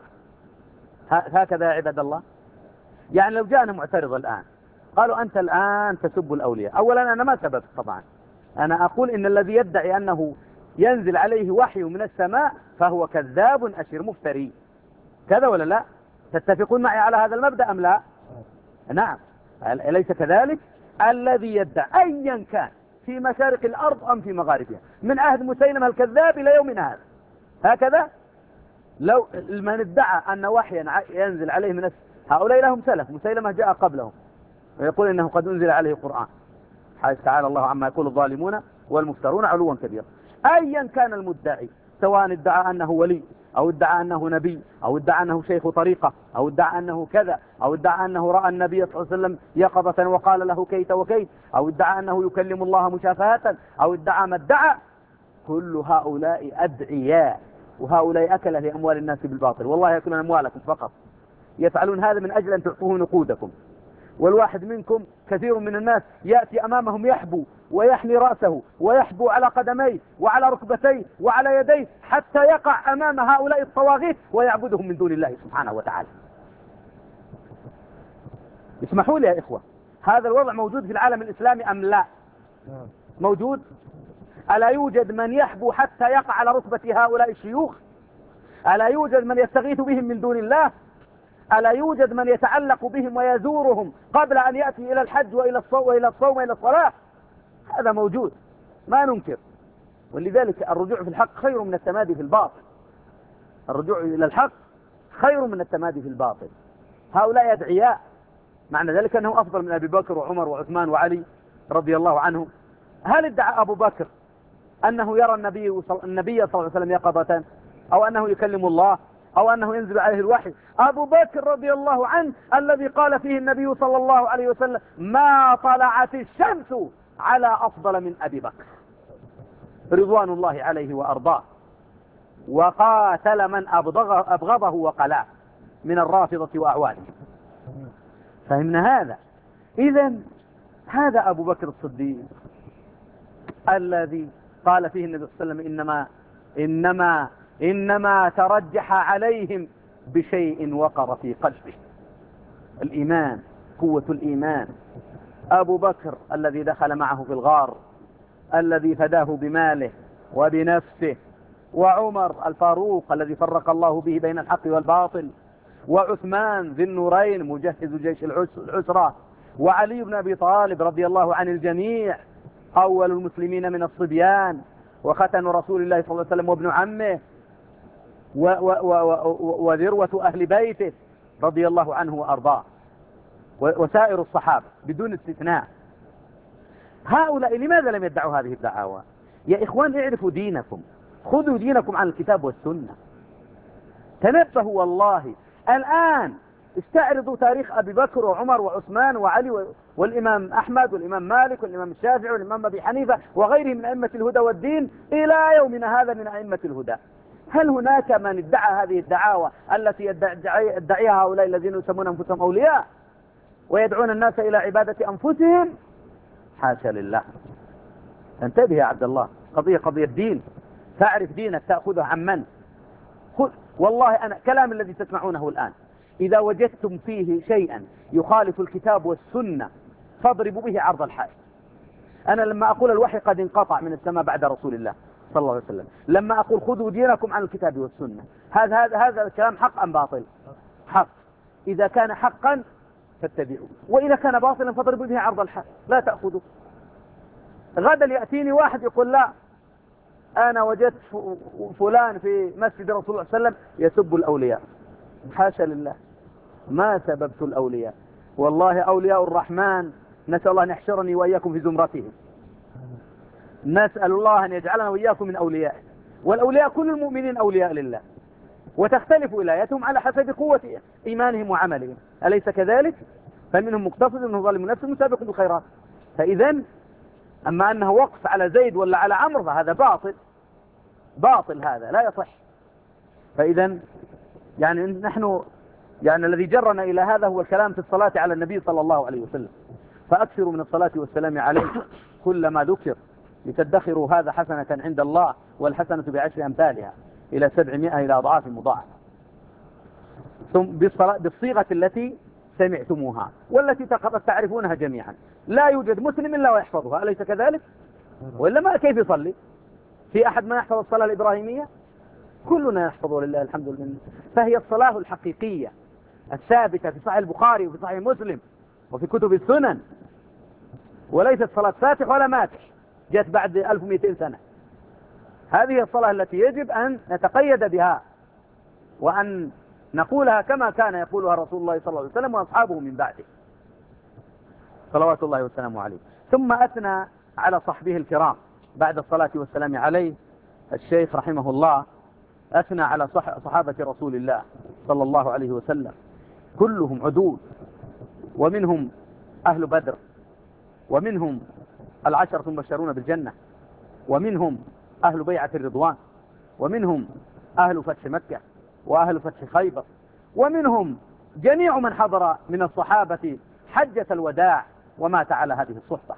هكذا يا عباد الله. يعني لو جاءنا معترض الآن قالوا أنت الآن تسب الأولياء، أولا أنا ما سببت طبعا، أنا أقول إن الذي يدعي أنه ينزل عليه وحي من السماء فهو كذاب أشر مفتري، كذا ولا لا؟ تتفقون معي على هذا المبدأ أم لا؟ نعم، أليس كذلك؟ الذي يدعي أيا كان في مشارق الأرض أم في مغاربها من عهد مسيلمة الكذاب إلى يومنا هذا هكذا، لو من ادعى أن وحيا ينزل عليه من السماء، هؤلاء لهم سلف، مسيلمة جاء قبلهم ويقول إنه قد أنزل عليه قرآن، حيث تعالى الله عما يقول الظالمون والمفترون علوا كبيرا. أيا كان المدعي، سواء ادعى أنه ولي أو ادعى أنه نبي أو ادعى أنه شيخ طريقة أو ادعى أنه كذا أو ادعى أنه رأى النبي صلى الله عليه وسلم يقظة وقال له كيت وكيت أو ادعى أنه يكلم الله مشافهة أو ادعى ما ادعى، كل هؤلاء أدعياء، وهؤلاء أكل لأموال الناس بالباطل، والله يأكلون أموالكم فقط، يفعلون هذا من أجل أن تعطوه نقودكم. والواحد منكم كثير من الناس يأتي أمامهم يحبو ويحني رأسه ويحبو على قدميه وعلى ركبتيه وعلى يديه حتى يقع أمام هؤلاء الطواغيت ويعبدهم من دون الله سبحانه وتعالى. اسمحوا لي يا إخوة، هذا الوضع موجود في العالم الإسلامي أم لا؟ موجود. ألا يوجد من يحبو حتى يقع على ركبة هؤلاء الشيوخ؟ ألا يوجد من يستغيث بهم من دون الله؟ ألا يوجد من يتعلق بهم ويزورهم قبل أن يأتي إلى الحج وإلى الصوم وإلى الصوم وإلى الصلاة؟ هذا موجود، ما ننكر. ولذلك الرجوع في الحق خير من التمادي في الباطل، الرجوع إلى الحق خير من التمادي في الباطل. هؤلاء أدعياء، معنى ذلك أنه أفضل من أبي بكر وعمر وعثمان وعلي رضي الله عنهم. هل ادعى أبو بكر أنه يرى النبي صلى الله عليه وسلم يقظة أو أنه يكلم الله أو أنه ينزل عليه الوحي؟ أبو بكر رضي الله عنه الذي قال فيه النبي صلى الله عليه وسلم ما طلعت الشمس على أفضل من أبي بكر رضوان الله عليه وأرضاه، وقاتل من أبغضه وقلاه من الرافضة وأعوانه. فهمنا هذا؟ إذن هذا أبو بكر الصديق الذي قال فيه النبي صلى الله عليه وسلم إنما إنما إنما ترجح عليهم بشيء وقر في قلبه، الإيمان، قوة الإيمان. أبو بكر الذي دخل معه في الغار، الذي فداه بماله وبنفسه، وعمر الفاروق الذي فرق الله به بين الحق والباطل، وعثمان ذي النورين مجهز جيش العسرة، وعلي بن أبي طالب رضي الله عن الجميع أول المسلمين من الصبيان، وختن رسول الله صلى الله عليه وسلم وابن عمه، وذروة أهل بيته رضي الله عنه وأرضاه وسائر الصحابة بدون استثناء. هؤلاء لماذا لم يدعوا هذه الدعاوى؟ يا إخوان اعرفوا دينكم، خذوا دينكم عن الكتاب والسنة، تنبهوا والله. الآن استعرضوا تاريخ أبي بكر وعمر وعثمان وعلي والإمام أحمد والإمام مالك والإمام الشافعي والإمام أبي حنيفة وغيرهم من أئمة الهدى والدين إلى يومنا هذا من أئمة الهدى. هل هناك من ادعى هذه الدعاوى التي يدعيها هؤلاء الذين يسمون أنفسهم أولياء ويدعون الناس إلى عبادة أنفسهم؟ حاشا لله. انتبه يا عبد الله، قضية قضية دين، تعرف دينك تأخذه عن من؟ خذ. والله أنا كلام الذي تسمعونه الآن إذا وجدتم فيه شيئا يخالف الكتاب والسنة فاضربوا به عرض الحائط. أنا لما أقول الوحي قد انقطع من السماء بعد رسول الله صلى الله عليه وسلم، لما أقول خذوا دينكم عن الكتاب والسنة، هذا هذا هذا الكلام حق أم باطل؟ حق. إذا كان حقا فاتبعوا، وإذا كان باطلا فاضربوا به عرض الحائط، لا تأخذوا. غدا يأتيني واحد يقول لا أنا وجدت فلان في مسجد رسول الله صلى الله عليه وسلم يسب الأولياء. حاشا لله، ما سببت الأولياء، والله أولياء الرحمن نسأل الله أن يحشرني وإياكم في زمرتهم، نسأل الله أن يجعلنا وإياكم من أوليائه. والأولياء كل المؤمنين أولياء لله، وتختلف ولايتهم على حسب قوة إيمانهم وعملهم، أليس كذلك؟ فمنهم مقتصد ومنهم ظالم نفسه مسابق بالخيرات. فإذا أما أنه وقف على زيد ولا على عمرو فهذا باطل، باطل هذا لا يصح. فإذا يعني نحن يعني الذي جرنا إلى هذا هو الكلام في الصلاة على النبي صلى الله عليه وسلم، فأكثروا من الصلاة والسلام عليه كلما ذكر لتدخروا هذا حسنة عند الله، والحسنة بعشر أمثالها إلى سبعمائة إلى أضعاف مضاعفة، ثم بالصيغة التي سمعتموها والتي تعرفونها جميعا. لا يوجد مسلم إلا ويحفظها، أليس كذلك؟ وإلا ما كيف يصلي؟ في أحد ما يحفظ الصلاة الإبراهيمية؟ كلنا يحفظ ولله الحمد لله. فهي الصلاة الحقيقية الثابتة في صحيح البخاري وفي صحيح مسلم وفي كتب السنن، وليست صلاة فاتح ولا ماتح جاءت بعد ألف ومئتين سنة. هذه الصلاة التي يجب أن نتقيد بها وأن نقولها كما كان يقولها رسول الله صلى الله عليه وسلم وأصحابه من بعده صلوات الله وسلامه عليه. ثم أثنى على صحبه الكرام بعد الصلاة والسلام عليه. الشيخ رحمه الله أثنى على صحابة رسول الله صلى الله عليه وسلم كلهم عدول، ومنهم أهل بدر، ومنهم العشرة المبشرون بالجنة، ومنهم أهل بيعة الرضوان، ومنهم أهل فتح مكة وأهل فتح خيبر، ومنهم جميع من حضر من الصحابة حجة الوداع ومات على هذه الصحبة.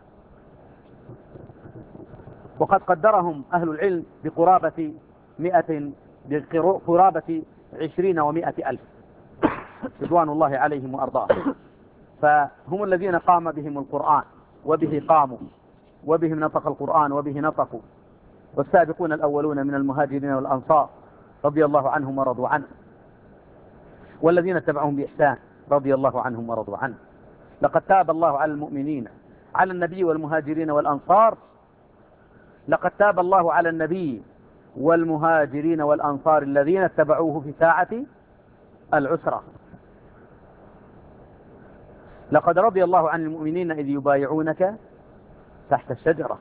وقد قدرهم أهل العلم بقرابة مئة بقرابة عشرين ومئة ألف رضوان الله عليهم وأرضاهم. فهم الذين قام بهم القرآن وبه قاموا وبهم نطق القرآن وبه نطقوا. والسابقون الأولون من المهاجرين والأنصار رضي الله عنهم ورضوا عنه، والذين اتبعهم بإحسان رضي الله عنهم ورضوا عنه. لقد تاب الله على المؤمنين على النبي والمهاجرين والأنصار لقد تاب الله على النبي والمهاجرين والأنصار الذين اتبعوه في ساعة العسرة. لقد رضي الله عن المؤمنين إذ يبايعونك تحت الشجرة،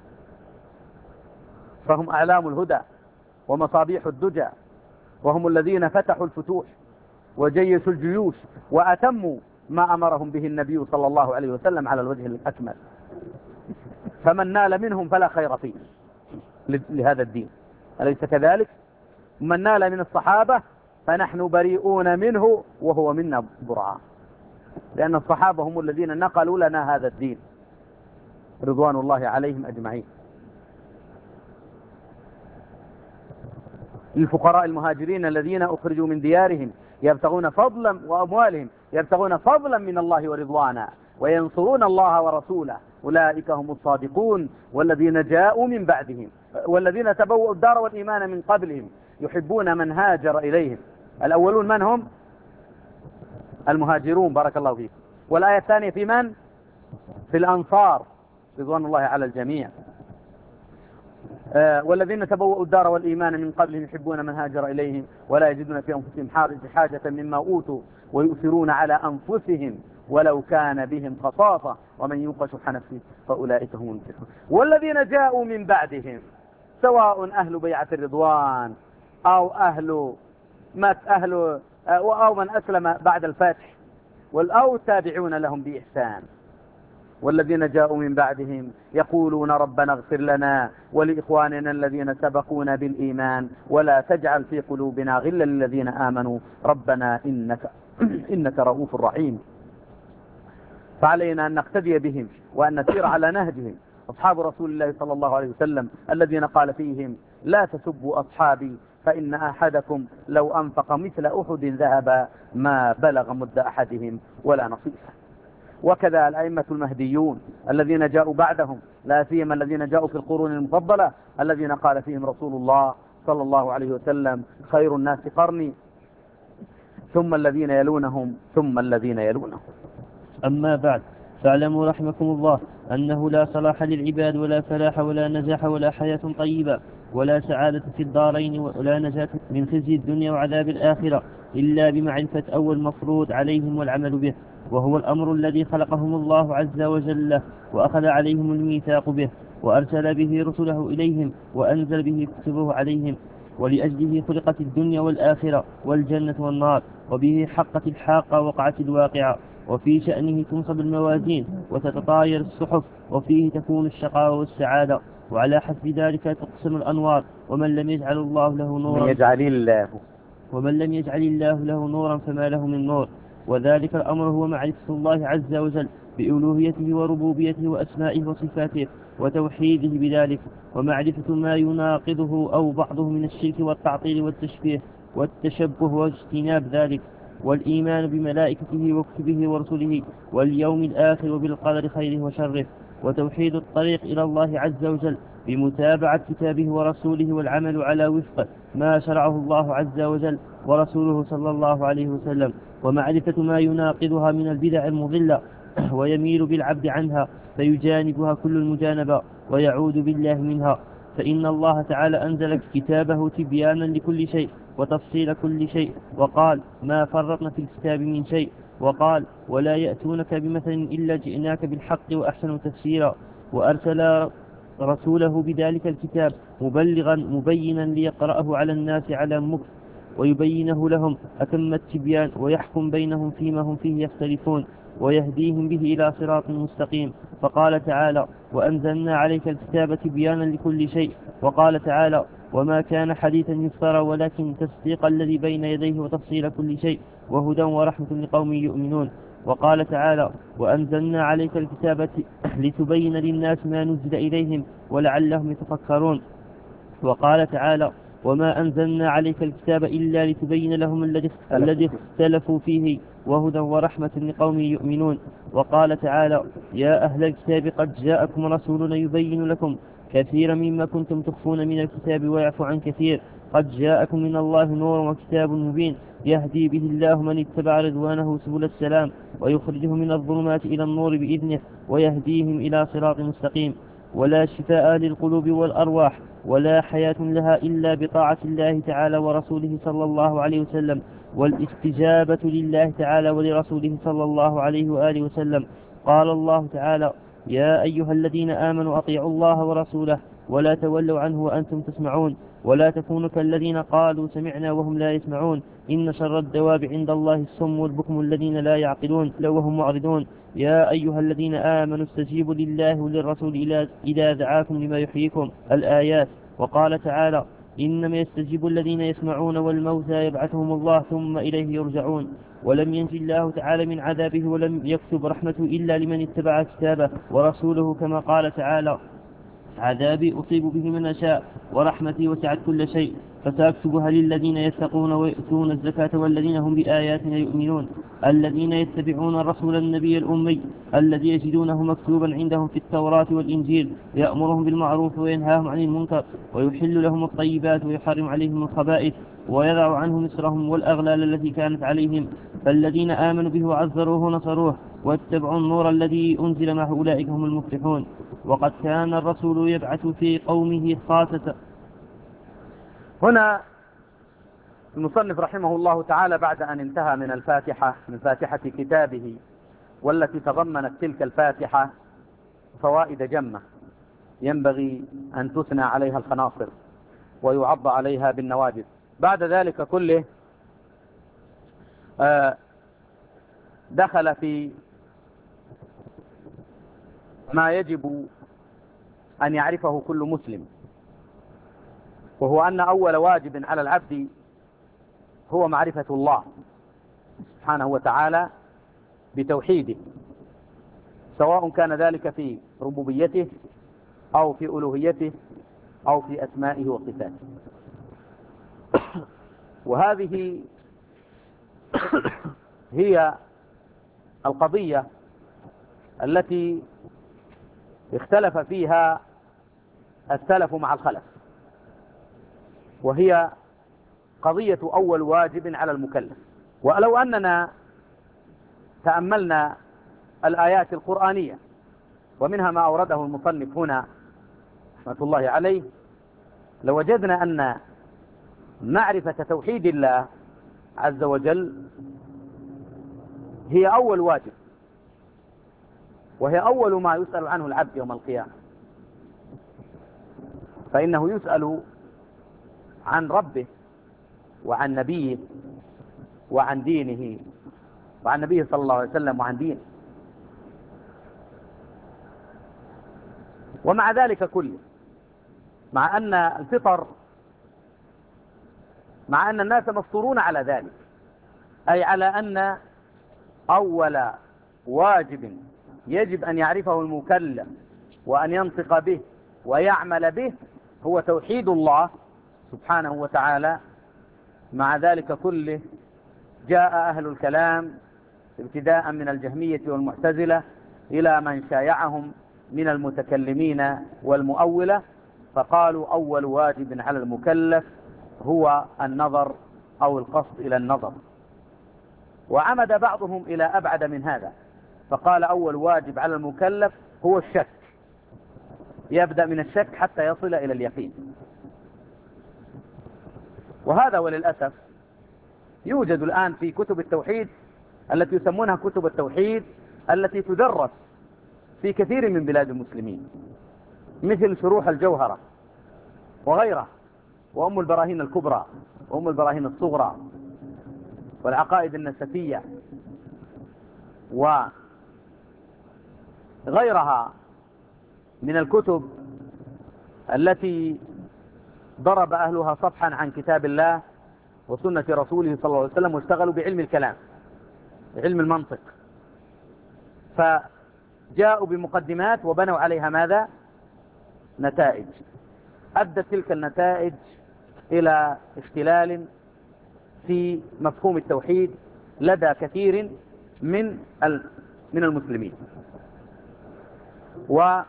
فهم أعلام الهدى ومصابيح الدجى، وهم الذين فتحوا الفتوح وجيشوا الجيوش وأتموا ما أمرهم به النبي صلى الله عليه وسلم على الوجه الأكمل. فمن نال منهم فلا خير فيه لهذا الدين، أليس كذلك؟ من نال من الصحابة فنحن بريئون منه وهو منا برعاء، لأن الصحابة هم الذين نقلوا لنا هذا الدين رضوان الله عليهم أجمعين. للفقراء المهاجرين الذين أخرجوا من ديارهم يبتغون فضلا وأموالهم يبتغون فضلا من الله ورضوانا وينصرون الله ورسوله أولئك هم الصادقون والذين جاءوا من بعدهم والذين تبوأوا الدار والإيمان من قبلهم يحبون من هاجر إليهم. الأولون من هم؟ المهاجرون بارك الله فيكم. والآية الثانية في من؟ في الأنصار رضوان الله على الجميع. آه والذين تبوأوا الدار والإيمان من قبلهم يحبون من هاجر إليهم ولا يجدون في أنفسهم حاجة مما أوتوا ويؤثرون على أنفسهم ولو كان بهم خصاصة ومن يوق شح نفسه فأولئك هم المفلحون. والذين جاءوا من بعدهم سواء أهل بيعة الرضوان أو أهل مات أهل أو من أسلم بعد الفتح أو التابعون لهم بإحسان. والذين جاءوا من بعدهم يقولون ربنا اغفر لنا ولإخواننا الذين سبقونا بالإيمان ولا تجعل في قلوبنا غلا للذين آمنوا ربنا إنك, إنك رؤوف رحيم. فعلينا أن نقتدي بهم وأن نسير على نهجهم. أصحاب رسول الله صلى الله عليه وسلم الذين قال فيهم لا تسبوا أصحابي فإن أحدكم لو أنفق مثل أحد ذهب ما بلغ مد أحدهم ولا نصيفه. وكذا الأئمة المهديون الذين جاءوا بعدهم لا سيما الذين جاءوا في القرون المفضلة الذين قال فيهم رسول الله صلى الله عليه وسلم خير الناس قرني ثم الذين يلونهم ثم الذين يلونهم. أما بعد فاعلموا رحمكم الله أنه لا صلاح للعباد ولا فلاح ولا نجاح ولا حياة طيبة ولا سعادة في الدارين ولا نجاة من خزي الدنيا وعذاب الآخرة إلا بمعرفة أول مفروض عليهم والعمل به، وهو الأمر الذي خلقهم الله عز وجل وأخذ عليهم الميثاق به وأرسل به رسله إليهم وأنزل به كتبه عليهم، ولأجله خلقت الدنيا والآخرة والجنة والنار، وبه حقت الحاقة وقعت الواقعة، وفي شأنه تنصب الموازين وتتطاير الصحف، وفيه تكون الشقاء والسعادة، وعلى حسب ذلك تقسم الأنوار. ومن لم يجعل الله له نورا يجعل الله ومن لم يجعل الله له نورا فما له من نور. وذلك الأمر هو معرفة الله عز وجل بألوهيته وربوبيته وأسمائه وصفاته وتوحيده بذلك، ومعرفة ما يناقضه أو بعضه من الشرك والتعطيل والتشبيه والتشبه واجتناب ذلك، والإيمان بملائكته وكتبه ورسله واليوم الآخر وبالقدر خيره وشره، وتوحيد الطريق إلى الله عز وجل بمتابعة كتابه ورسوله والعمل على وفق ما شرعه الله عز وجل ورسوله صلى الله عليه وسلم، ومعرفة ما يناقضها من البدع المضلة ويميل بالعبد عنها فيجانبها كل المجانبة ويعود بالله منها. فإن الله تعالى أنزل كتابه تبيانا لكل شيء وتفصيل كل شيء، وقال ما فرطنا في الكتاب من شيء، وقال ولا يأتونك بمثل إلا جئناك بالحق وأحسن تفسيرا، وأرسل رسوله بذلك الكتاب مبلغا مبينا ليقرأه على الناس على مكث ويبينه لهم أتم التبيان ويحكم بينهم فيما هم فيه يختلفون ويهديهم به إلى صراط مستقيم. فقال تعالى وأنزلنا عليك الكتاب تبيانا لكل شيء، وقال تعالى وما كان حديثا يفترى ولكن تصديق الذي بين يديه وتفصيل كل شيء وهدى ورحمة لقوم يؤمنون. وقال تعالى وأنزلنا عليك الكتاب لتبين للناس ما نزل إليهم ولعلهم يتفكرون. وقال تعالى وما أنزلنا عليك الكتاب إلا لتبين لهم الذي اختلفوا فيه وهدى ورحمة لقوم يؤمنون. وقال تعالى يا أهل الكتاب قد جاءكم رسولنا يبين لكم كثيرا مما كنتم تخفون من الكتاب ويعفو عن كثير، قد جاءكم من الله نور وكتاب مبين يهدي به الله من اتبع رضوانه سبل السلام ويخرجهم من الظلمات إلى النور بإذنه ويهديهم إلى صراط مستقيم. ولا شفاء للقلوب والأرواح ولا حياة لها إلا بطاعة الله تعالى ورسوله صلى الله عليه وسلم، والاستجابة لله تعالى ولرسوله صلى الله عليه وآله وسلم. قال الله تعالى يا أيها الذين آمنوا أطيعوا الله ورسوله ولا تولوا عنه وأنتم تسمعون ولا تكونوا كالذين قالوا سمعنا وهم لا يسمعون إن شر الدواب عند الله الصم والبكم الذين لا يعقلون وهم معرضون. يا أيها الذين آمنوا استجيبوا لله وللرسول إذا دعاكم لما يحييكم الآيات. وقال تعالى إنما يستجيب الذين يسمعون والموتى يبعثهم الله ثم إليه يرجعون. ولم ينج الله تعالى من عذابه ولم يكتب رحمته إلا لمن اتبع كتابه ورسوله كما قال تعالى عذابي أصيب به من أشاء ورحمتي وسعت كل شيء فسأكتبها للذين يتقون ويؤتون الزكاة والذين هم بآياتنا يؤمنون الذين يتبعون الرسول النبي الأمي الذي يجدونه مكتوبا عندهم في التوراة والإنجيل يأمرهم بالمعروف وينهاهم عن المنكر ويحل لهم الطيبات ويحرم عليهم الخبائث ويضع عنهم إصرهم والأغلال التي كانت عليهم. فالذين آمنوا به وعزروه ونصروه واتبعوا النور الذي أنزل معه أولئك هم المفلحون. وقد كان الرسول يبعث في قومه خاصة. هنا المصنف رحمه الله تعالى بعد أن انتهى من الفاتحة من فاتحة كتابه والتي تضمنت تلك الفاتحة فوائد جمة ينبغي أن تثنى عليها الخناصر ويعض عليها بالنواجذ. بعد ذلك كله دخل في ما يجب أن يعرفه كل مسلم، وهو أن أول واجب على العبد هو معرفة الله سبحانه وتعالى بتوحيده، سواء كان ذلك في ربوبيته أو في ألوهيته أو في أسمائه وصفاته. وهذه هي القضية التي اختلف فيها السلف مع الخلف، وهي قضية أول واجب على المكلف. ولو أننا تأملنا الآيات القرآنية ومنها ما أورده المصنف هنا رحمة الله عليه، لوجدنا أن معرفة توحيد الله عز وجل هي أول واجب، وهي أول ما يسأل عنه العبد يوم القيامة، فإنه يسأل عن ربه وعن نبيه وعن دينه، وعن نبيه صلى الله عليه وسلم وعن دينه. ومع ذلك كله، مع أن الفطر مع أن الناس مفطورون على ذلك، أي على أن أول واجب يجب أن يعرفه المكلف وأن ينطق به ويعمل به هو توحيد الله سبحانه وتعالى. مع ذلك كله جاء أهل الكلام ابتداء من الجهمية والمعتزلة إلى من شايعهم من المتكلمين والمؤولة، فقالوا أول واجب على المكلف هو النظر أو القصد إلى النظر. وعمد بعضهم إلى أبعد من هذا، فقال أول واجب على المكلف هو الشك، يبدأ من الشك حتى يصل إلى اليقين. وهذا وللأسف يوجد الآن في كتب التوحيد التي يسمونها كتب التوحيد التي تدرس في كثير من بلاد المسلمين، مثل شروح الجوهرة وغيرها، وأم البراهين الكبرى وأم البراهين الصغرى والعقائد النسفية وغيرها من الكتب التي ضرب أهلها صفحا عن كتاب الله وسنة رسوله صلى الله عليه وسلم، واشتغلوا بعلم الكلام، علم المنطق، فجاءوا بمقدمات وبنوا عليها ماذا؟ نتائج. أدت تلك النتائج إلى اختلال في مفهوم التوحيد لدى كثير من من المسلمين. ولو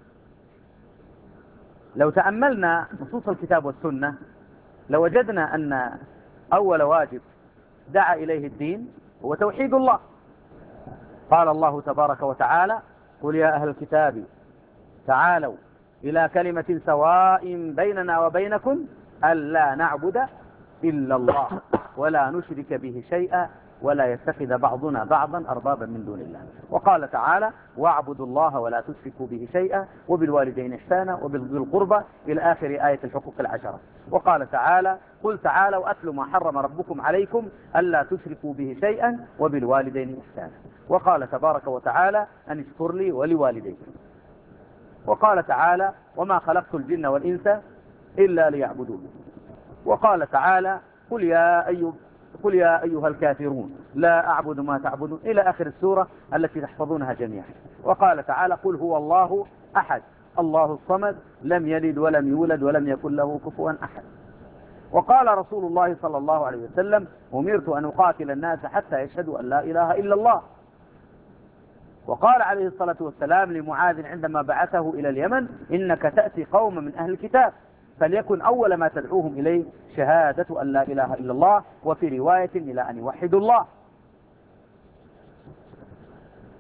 تأملنا نصوص الكتاب والسنة لوجدنا أن أول واجب دعا إليه الدين هو توحيد الله. قال الله تبارك وتعالى: قل يا أهل الكتاب تعالوا إلى كلمة سواء بيننا وبينكم ألا نعبد إلا الله ولا نشرك به شيئا ولا يتخذ بعضنا بعضا أربابا من دون الله. وقال تعالى: واعبدوا الله ولا تشركوا به شيئا وبالوالدين إحسانا وبذي القربى إلى آخر آية الحقوق العشرة. وقال تعالى: قل تعالوا أتل ما حرم ربكم عليكم ألا تشركوا به شيئا وبالوالدين إحسانا. وقال تبارك وتعالى: أن اشكر لي ولوالديك. وقال تعالى: وما خلقت الجن والإنس إلا ليعبدون. وقال تعالى: قل يا أيها قل يا أيها الكافرون لا أعبد ما تعبدون إلى آخر السورة التي تحفظونها جميعا. وقال تعالى: قل هو الله أحد الله الصمد لم يلد ولم يولد ولم يكن له كفوا أحد. وقال رسول الله صلى الله عليه وسلم: أمرت أن أقاتل الناس حتى يشهدوا أن لا إله إلا الله. وقال عليه الصلاة والسلام لمعاذ عندما بعثه إلى اليمن: إنك تأتي قوم من أهل الكتاب فليكن أول ما تدعوهم إليه شهادة أن لا إله إلا الله، وفي رواية إلى أن يوحدوا الله.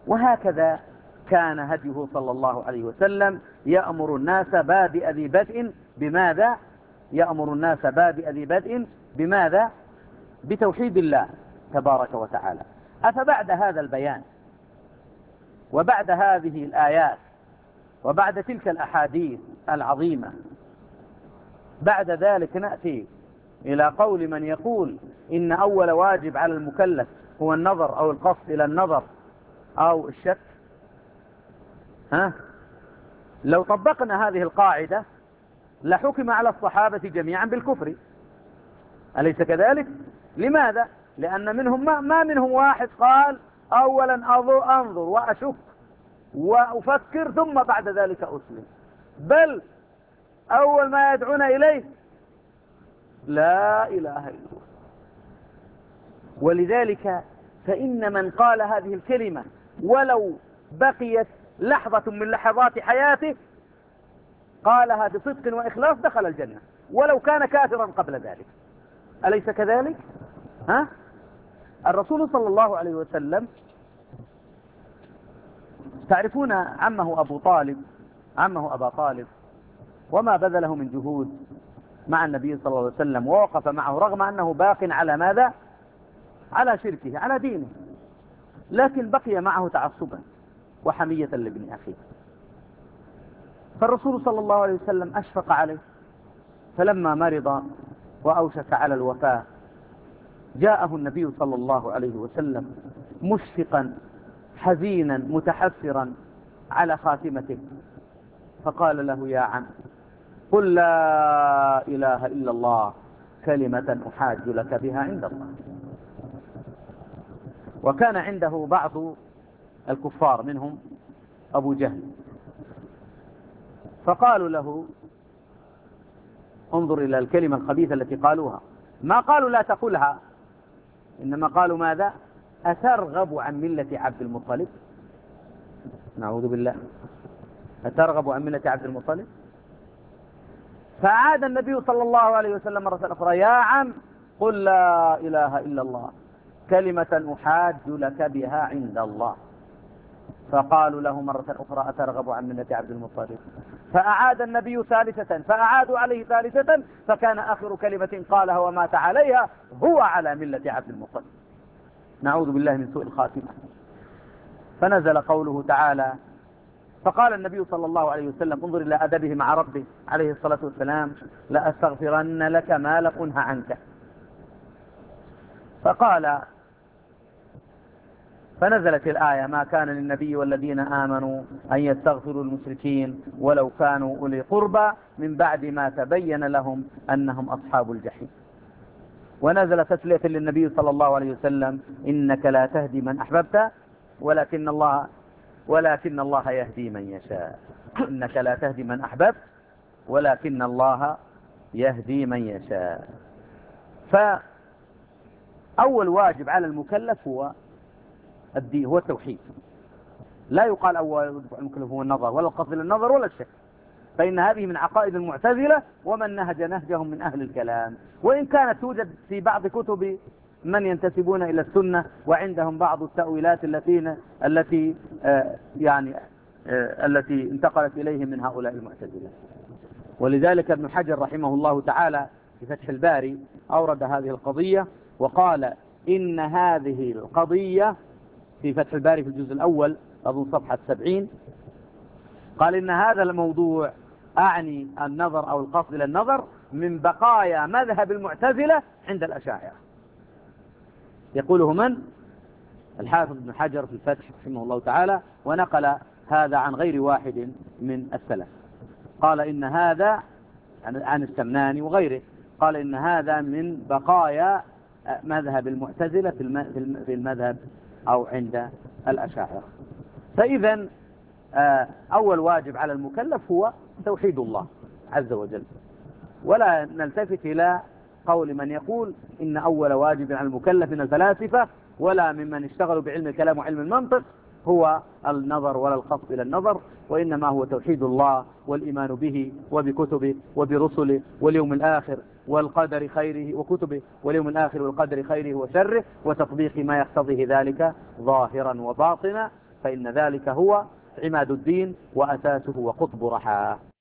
وهكذا كان هديه صلى الله عليه وسلم يأمر الناس بادئ ذي بدء بماذا؟ يأمر الناس بادئ ذي بدء بماذا؟ بتوحيد الله تبارك وتعالى. أفبعد هذا البيان وبعد هذه الآيات وبعد تلك الأحاديث العظيمة بعد ذلك نأتي إلى قول من يقول إن أول واجب على المكلف هو النظر أو القصد إلى النظر أو الشك؟ ها؟ لو طبقنا هذه القاعدة لحكم على الصحابة جميعا بالكفر، أليس كذلك؟ لماذا؟ لأن منهم ما, ما منهم واحد قال أولا أنظر وأشك وأفكر ثم بعد ذلك أسلم، بل أول ما يدعون إليه لا إله إلا الله. ولذلك فإن من قال هذه الكلمة ولو بقيت لحظة من لحظات حياته قالها بصدق وإخلاص دخل الجنة ولو كان كافرا قبل ذلك، أليس كذلك؟ ها؟ الرسول صلى الله عليه وسلم تعرفون عمه أبو طالب، عمه أبا طالب وما بذله من جهود مع النبي صلى الله عليه وسلم ووقف معه رغم أنه باق على ماذا؟ على شركه على دينه، لكن بقي معه تعصبا وحمية لابن أخيه. فالرسول صلى الله عليه وسلم أشفق عليه، فلما مرض وأوشك على الوفاة جاءه النبي صلى الله عليه وسلم مشفقا حزينا متحسرا على خاتمته، فقال له يا عم قل لا إله إلا الله كلمة أحاج لك بها عند الله. وكان عنده بعض الكفار منهم أبو جهل، فقالوا له انظر إلى الكلمة الخبيثة التي قالوها، ما قالوا لا تقولها، إنما قالوا ماذا؟ أترغب عن ملة عبد المطلب؟ نعوذ بالله، أترغب عن ملة عبد المطلب؟ فعاد النبي صلى الله عليه وسلم مرة أخرى يا عم قل لا إله إلا الله كلمة أحاج لك بها عند الله. فقالوا له مرة أخرى أترغب عن ملة عبد المطلب؟ فأعاد النبي ثالثة فأعادوا عليه ثالثة، فكان آخر كلمة قالها ومات عليها هو على ملة عبد المطلب. نعوذ بالله من سوء الخاتمة. فنزل قوله تعالى فقال النبي صلى الله عليه وسلم انظر إلى أدبه مع ربه عليه الصلاة والسلام لأستغفرن لك ما لم أنه عنك. فقال فنزلت الآية ما كان للنبي والذين آمنوا أن يستغفروا المشركين ولو كانوا أولي قربى من بعد ما تبين لهم أنهم أصحاب الجحيم. ونزل تسلية للنبي صلى الله عليه وسلم إنك لا تهدي من أحببت ولكن الله ولكن الله يهدي من يشاء. إنك لا تهدي من أحببت ولكن الله يهدي من يشاء. فأول واجب على المكلف هو الدين، هو التوحيد. لا يقال أول واجب على المكلف هو النظر ولا القصد للنظر ولا الشك، فإن هذه من عقائد المعتزلة ومن نهج نهجهم من أهل الكلام، وإن كانت توجد في بعض كتب من ينتسبون إلى السنة وعندهم بعض التأويلات التي التي آه يعني آه التي انتقلت إليهم من هؤلاء المعتزلة. ولذلك ابن حجر رحمه الله تعالى في فتح الباري أورد هذه القضية وقال إن هذه القضية في فتح الباري في الجزء الأول أظن صفحة سبعين، قال إن هذا الموضوع أعني النظر أو القصد إلى النظر من بقايا مذهب المعتزلة عند الأشاعرة. يقوله من؟ الحافظ ابن حجر في الفتح رحمه الله تعالى، ونقل هذا عن غير واحد من السلف. قال إن هذا عن السمناني وغيره، قال إن هذا من بقايا مذهب المعتزلة في المذهب أو عند الأشاعرة. فإذا أول واجب على المكلف هو توحيد الله عز وجل، ولا نلتفت إلى قول من يقول إن أول واجب على المكلف من الفلاسفة ولا ممن اشتغلوا بعلم الكلام وعلم المنطق هو النظر ولا القصد إلى النظر، وإنما هو توحيد الله والإيمان به وبكتبه وبرسله واليوم الآخر والقدر خيره وكتبه واليوم الآخر والقدر خيره وشره، وتطبيق ما يقتضيه ذلك ظاهرا وباطنا. فإن ذلك هو عماد الدين وأساسه وقطب رحاه.